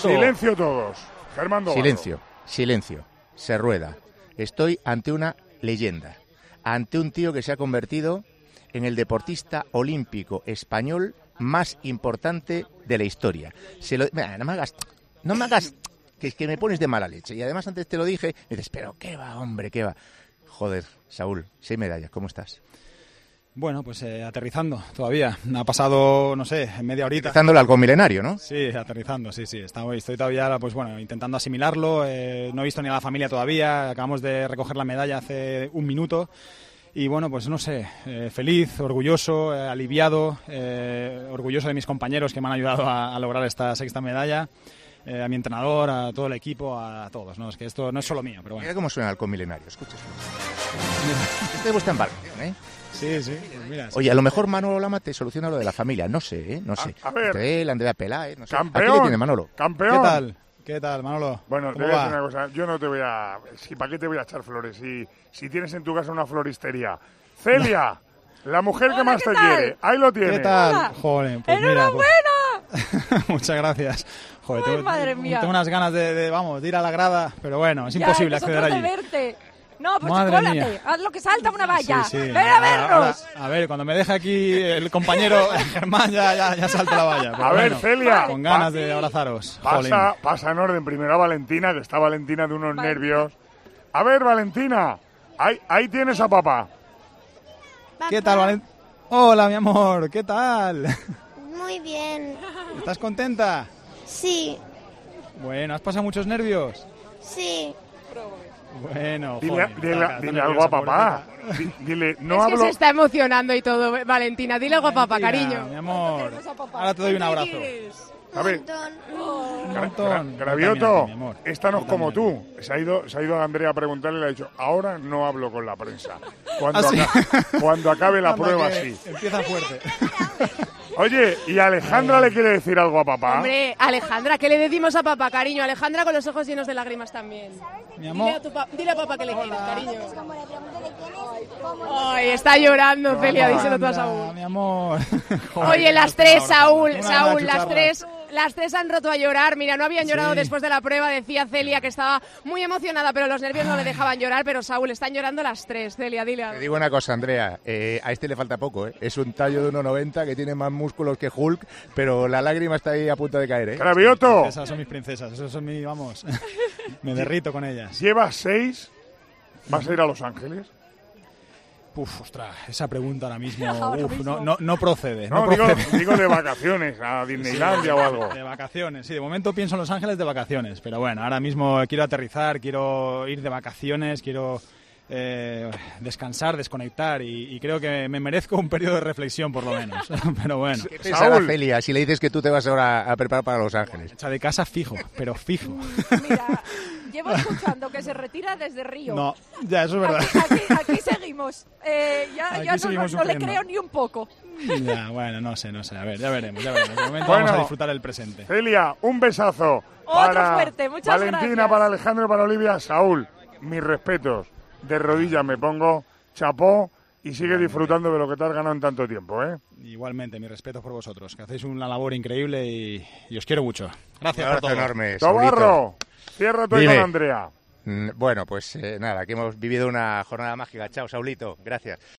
Silencio todos. Germán Dobarro. Silencio. Se rueda. Estoy ante una leyenda. Ante un tío que se ha convertido en el deportista olímpico español más importante de la historia. No me hagas, que es que me pones de mala leche. Y además antes te lo dije, y dices, pero qué va, hombre, qué va. Joder, Saúl, 6 medallas, ¿cómo estás? Bueno, pues aterrizando todavía. Ha pasado, no sé, media horita. Aterrizando el halcón milenario, ¿no? Sí, aterrizando, sí. Estoy todavía, pues bueno, intentando asimilarlo. No he visto ni a la familia todavía. Acabamos de recoger la medalla hace un minuto. Y bueno, pues no sé, feliz, orgulloso, aliviado, orgulloso de mis compañeros que me han ayudado a lograr esta 6ª medalla. A mi entrenador, a todo el equipo, a todos, ¿no? Es que esto no es solo mío, pero bueno. Mira cómo suena el halcón milenario, escucha. Este es vuestra embarcación, ¿eh? Sí, pues mira. Oye, a lo mejor Manolo Lama te soluciona lo de la familia, no sé, ¿eh? No sé. A ver. Él, Andrea Peláez, no sé. Campeón. Aquí le tiene Manolo. Campeón. ¿Qué tal, Manolo? Bueno, te ¿Cómo voy a va? decir una cosa. Yo no te voy a... ¿Para qué te voy a echar flores? Si tienes en tu casa una floristería. Celia, la mujer que más te quiere. Ahí lo tienes. ¿Qué tal? Joder, pues mira, ¡Enhorabuena! Muchas gracias. Joder, Ay, madre mía. Tengo unas ganas de ir a la grada, pero bueno, es imposible acceder allí. De verte. No, pues Madre cólate, mía. haz lo que salta una valla. Sí. ¡Ven a vernos! A ver, cuando me deje aquí el compañero Germán ya salta la valla. Pero A ver, bueno, Celia. con ganas de abrazaros. Pasa en orden primero a Valentina, que está Valentina de unos nervios. A ver, Valentina, ahí tienes a papá. ¿Qué tal, Valentina? Hola, mi amor, ¿qué tal? Muy bien. ¿Estás contenta? Sí, Bueno, ¿has pasado muchos nervios? sí. Bueno, Dile algo a papá. Dile, no es hablo... que se está emocionando y todo, Valentina. Dile algo a papá, cariño. Mi amor, ahora te doy un abrazo. A ver, Un montón. Gravioto, Mi amor. esta no es como También. tú. Se ha ido a Andrea a preguntarle y le ha dicho, ahora no hablo con la prensa. ¿Ah, sí? Cuando acabe la Anda, prueba, que sí. Empieza fuerte. Oye, ¿y Alejandra le quiere decir algo a papá? Hombre, Alejandra, ¿qué le decimos a papá, cariño? Alejandra con los ojos llenos de lágrimas también. Mi amor. Dile a papá que le quieres, cariño. Ay, está llorando, Celia, díselo tú a Saúl. Mi amor. Oye, las tres, Saúl, Una las tres han roto a llorar. Mira, no habían llorado Sí. después de la prueba. Decía Celia que estaba muy emocionada, pero los nervios no le dejaban llorar. Pero Saúl, están llorando las tres. Celia, dile Te algo. digo una cosa, Andrea, a este le falta poco, ¿eh? Es un tallo de 1,90 que tiene más músculos que Hulk, pero la lágrima está ahí a punto de caer, ¿eh? Gravioto, Esas son mis princesas, esos son mis, vamos, me derrito con ellas. llevas 6, ¿vas a ir a Los Ángeles? Ostras, esa pregunta ahora mismo, no procede. No, procede. digo de vacaciones, a Disneylandia o algo. De vacaciones, sí, de momento pienso en Los Ángeles de vacaciones, pero bueno, ahora mismo quiero aterrizar, quiero ir de vacaciones, quiero descansar, desconectar y creo que me merezco un periodo de reflexión por lo menos, pero bueno. ¿Qué pensará Celia si le dices que tú te vas ahora a preparar para Los Ángeles? Echa de casa fijo, pero fijo. Mira, llevo escuchando que se retira desde Río. No, ya, eso es verdad. Aquí seguimos. Aquí Ya seguimos no le sufriendo. creo ni un poco. Ya, bueno, no sé, a ver, ya veremos. De momento Bueno, vamos a disfrutar el presente. Celia, un besazo. Otro para fuerte, muchas Valentina, gracias. para Alejandro y para Olivia. Saúl, mis respetos. De rodillas me pongo, chapó y sigue disfrutando de lo que te has ganado en tanto tiempo, ¿eh? Igualmente, mis respetos por vosotros, que hacéis una labor increíble y os quiero mucho. Gracias Un por todo. abrazo enorme, Tobarro, cierra tú ahí Dime. con Andrea. Bueno, pues nada, que hemos vivido una jornada mágica. Chao, Saulito, gracias.